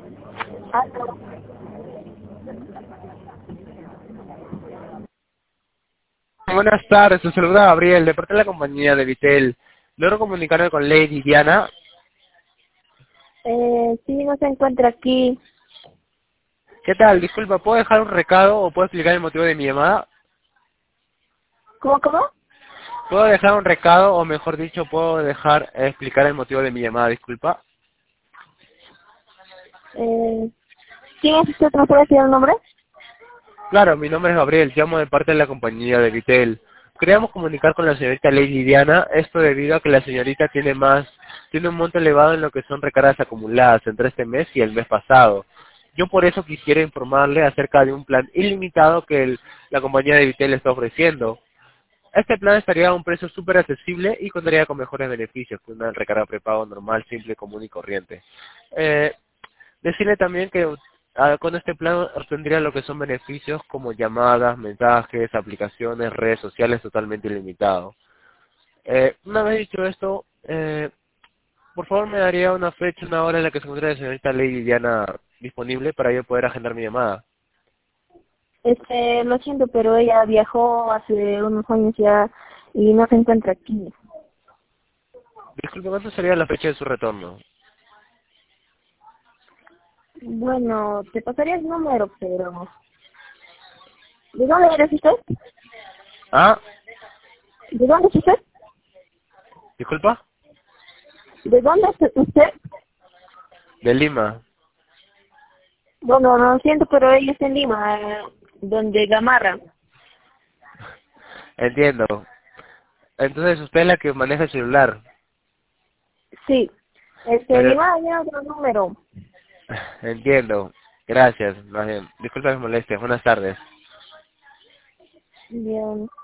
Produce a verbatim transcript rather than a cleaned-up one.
Aló. Buenas tardes, te saluda Gabriel, de parte de la compañía de Vitel. Logro comunicarme con Lady Diana. Eh, sí, no se encuentra aquí. ¿Qué tal? Disculpa, ¿puedo dejar un recado o puedo explicar el motivo de mi llamada? ¿Cómo, cómo? ¿Puedo dejar un recado o mejor dicho, puedo dejar eh, explicar el motivo de mi llamada? Disculpa. Eh, ¿Quién es usted? ¿Me puede decir el nombre? Claro, mi nombre es Gabriel, llamo de parte de la compañía de Vitel. Queríamos comunicar con la señorita Lady Diana, esto debido a que la señorita tiene más, tiene un monto elevado en lo que son recargas acumuladas entre este mes y el mes pasado. Yo por eso quisiera informarle acerca de un plan ilimitado que el- la compañía de Vitel está ofreciendo. Este plan estaría a un precio súper accesible y contaría con mejores beneficios que una recarga prepago normal, simple, común y corriente. Eh, Decirle también que ah, con este plan obtendría lo que son beneficios como llamadas, mensajes, aplicaciones, redes sociales totalmente ilimitado. Eh, una vez dicho esto, eh, por favor me daría una fecha, una hora en la que se encuentre la señorita Lady Diana disponible para yo poder agendar mi llamada. Este, lo siento, pero ella viajó hace unos años ya y no se encuentra aquí. Disculpe, ¿cuánto sería la fecha de su retorno? Bueno, te pasaría el número, pero... ¿De dónde eres usted? Ah, ¿De dónde es usted? disculpa, ¿De dónde es usted? de Lima. Bueno, lo siento, pero ella está en Lima, eh, donde Gamarra. Entiendo. Entonces usted es la que maneja el celular. Sí. Este, Pero, Lima había otro número. entiendo. Gracias, más bien. Disculpa mis molestias. Buenas tardes. Bien.